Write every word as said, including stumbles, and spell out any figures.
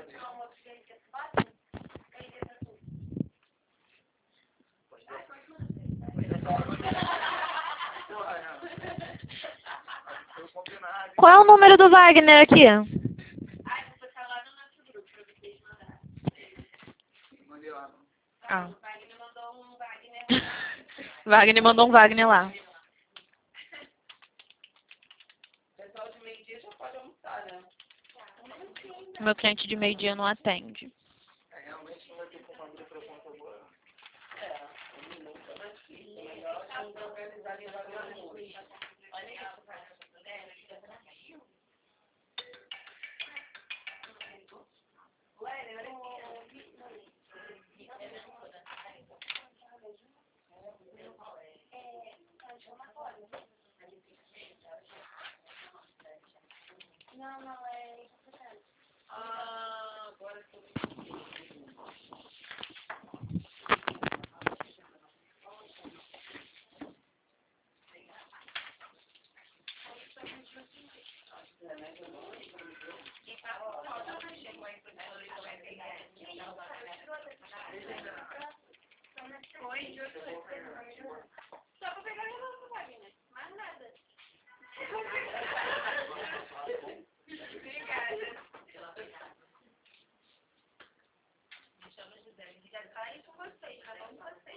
Qual é o número do Wagner aqui? Ah. Wagner mandou um Wagner lá. Meu cliente de meio-dia não atende. Não, não, é... Ah, agora que eu... Só pra pegar o novo Wagner, mais nada. Obrigada. Me chama Gisele. Liga cá e com vocês, cada um com vocês.